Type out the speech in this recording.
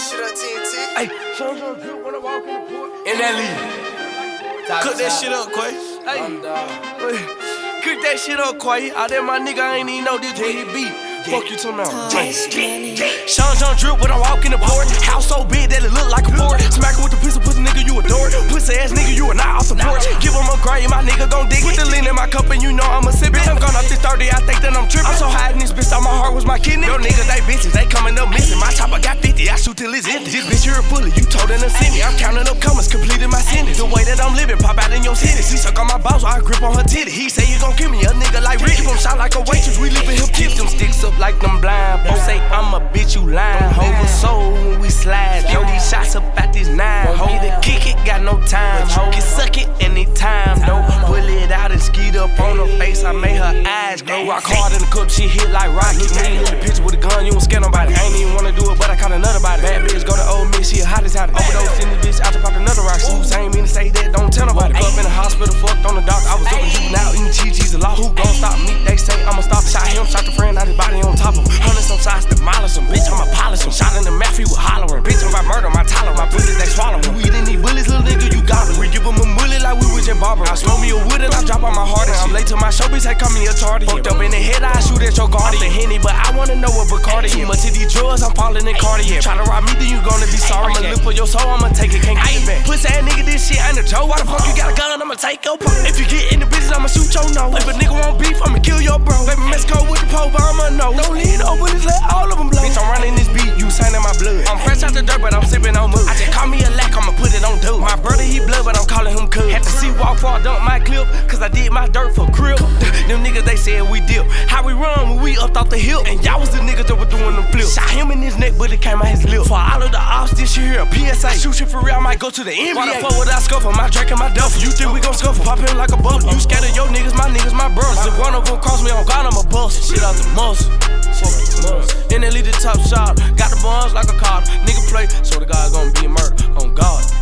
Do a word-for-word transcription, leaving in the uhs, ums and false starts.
shit up, T N T. Hey, some some drip when I walk in the port. In that lead. Cook that shit up, Quay. Hey, cook that shit up, Quay. Out there, my nigga, I ain't even know this what he beat. Fuck you talking about. Sean John drip when I walk in the port. House so big that it look like a fort. Smackin' with the pistol, pussy nigga, you adore it. Pussy ass nigga, you are not off the porch. Give him a grave, my nigga gon' dig. Put the lean in my cup and you know I'ma sip it. I'm gone off this thirty, I think that I'm trippin'. I'm so high in this bitch, thought my heart was my kidney. Yo niggas, they bitches, they coming up missing. My chopper got fifty, I shoot till it's empty. This bitch, you're a bully, you told in a city. I'm counting up commas, completing my sentence. The way that I'm living, pop out in your city. She suck on my balls, so I grip on her titty. He say you gon' kill me, a nigga like Rick. Keep him shot like a waitress, we living him tips. Them sticks up like them blind. Don't say I'm a bitch, you lying. Hold a soul when we slide. Throw these shots up at these nine. Hold it, kick it, got no time. Hold it, suck it anytime. Though, pull it out and skeet up on her face. I made her eyes glow. Rock hard in the cup, she hit like rocket. Me in the picture with a gun, you don't scare nobody. I ain't even wanna do it, but I caught another body. Bad bitch, go to Old Miss, she a hottest hottest. Overdose in this bitch, out to pop another rock. Oops, I ain't mean to say that, don't tell nobody. Up in the hospital, fucked on the dock. I was up and juking out, eating cheese, cheese a lot. Who gon' stop me? They say I'ma stop. Shot him, shot the friend, out his body on top of him. Hundred some shots, demolish him. Bitch, I'ma polish him. Shot in the mouth, he was hollering. Bitch, if I murder, my tolerance, my bullets, they swallow him. You eating these bullets, little nigga, you goblin. We give him a bullet like we was in barber. I smoke me a wood and I drop on my heart. And I'm late to my show, bitch, they call me a tardy. Fucked up in the head, I shoot at your guardian. I'm the Henny, but I wanna know what Bacardi is. Too much of these drugs, I'm falling in Cartier. Try to rob me, then you gonna be sorry. I'ma live for your soul, I'ma take it, can't get it back. Pussy ass nigga, this shit ain't a joke. Why the fuck you got a gun, I'ma take your pump. If you get in the business, I'ma shoot your nose. If a nigga want beef, I'ma kill your bro. Baby, Mexico with the pole, but I'ma know. No lead, no bullets, let all of them blow. Bitch, I'm running this beat, you signing my blood. I'm fresh out the dirt, but I'm sipping on mud. I just call me a lack, I'ma put it on dude. My brother, he blood, but I'm calling him cuz. Had to see walk before I dump my clip, cause I did my dirt for crib. Them niggas, they said we dip. How we run when we up off the hill? And y'all was the niggas that were doing them flips. Shot him in his neck, but it came out his lip. For all of the ops, this shit here, a P S A. I shoot shit for real, I might go to the N B A. Why the fuck would I scuffle? My Drake and my duffel. You think we gon' scuffle? Pop in like a bubble. You scared of your niggas, my niggas, my brothers. If one of them cross me on God, I'm a bust. Shit out the muscle. In that lead the top shot. Got the buns like a collar. Nigga play, so the guy gonna be a murder. On God.